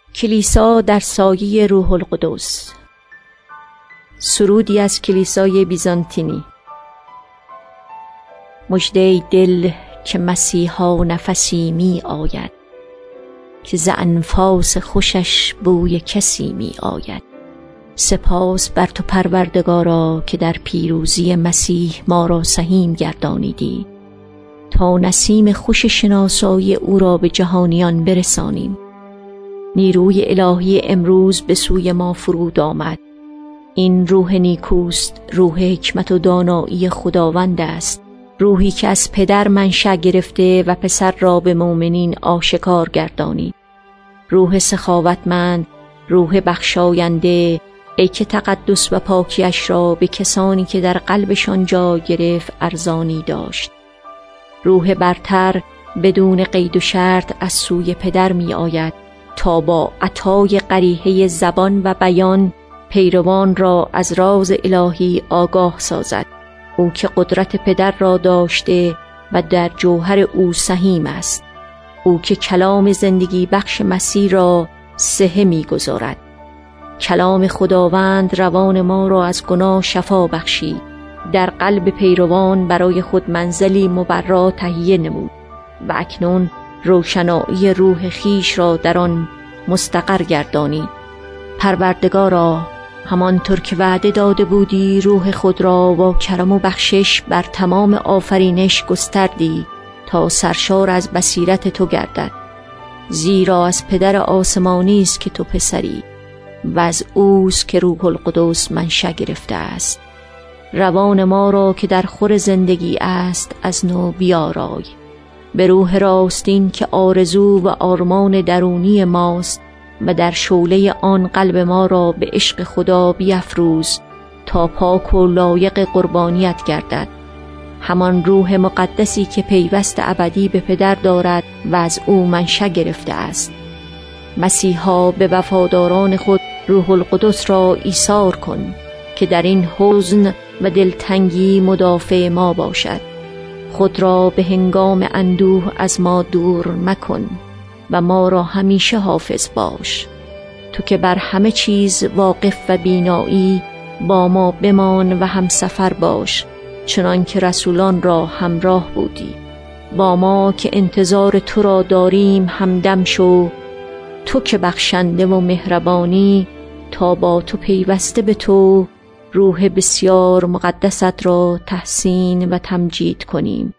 کلیسا در سایه روح القدس. سرودی از کلیسای بیزانتینی. مژده دل که مسیحا نفسی می آید، که ز انفاس خوشش بوی کسی می آید. سپاس بر تو پروردگارا که در پیروزی مسیح ما را سهیم گردانیدی، تا نسیم خوش شناسایی او را به جهانیان برسانیم. نیروی الهی امروز به سوی ما فرود آمد. این روح نیکوست، روح حکمت و دانایی خداوند است، روحی که از پدر منشأ گرفته و پسر را به مؤمنین آشکار گردانید. روح سخاوتمند، روح بخشاینده، ای که تقدس و پاکیش را به کسانی که در قلبشان جا گرفت ارزانی داشت. روح برتر بدون قید و شرط از سوی پدر می آید تا با عطای قریحه زبان و بیان پیروان را از راز الهی آگاه سازد. او که قدرت پدر را داشته و در جوهر او سهیم است. او که کلام زندگی بخش مسیح را صحه می گذارد. کلام خداوند روان ما را از گناه شفا بخشید. در قلب پیروان برای خود منزلی مبرا تهیه نمود و اکنون روشنایی روح خیش را در آن مستقر گردانید. پروردگارا، همانطور که وعده داده بودی روح خود را با کرم و بخشش بر تمام آفرینش گستردی تا سرشار از بصیرت تو گردد. زیرا از پدر آسمانی است که تو پسری و از اوست که روح القدس منشأ گرفته است. روان ما را که در خور زندگی است از نو بیارای. به روح راستین که آرزو و آرمان درونی ماست و در شعله آن قلب ما را به عشق خدا بیفروز تا پاک و لایق قربانیت گردد. همان روح مقدسی که پیوست ابدی به پدر دارد و از او منشأ گرفته است. مسیحا به وفاداران خود روح القدس را ایثار کن که در این حزن و دلتنگی مدافع ما باشد. خود را به هنگام اندوه از ما دور مکن و ما را همیشه حافظ باش. تو که بر همه چیز واقف و بینایی، با ما بمان و همسفر باش، چنان که رسولان را همراه بودی. با ما که انتظار تو را داریم همدم شو. تو که بخشنده و مهربانی، تا با تو پیوسته به تو روح بسیار مقدست را تحسین و تمجید کنیم.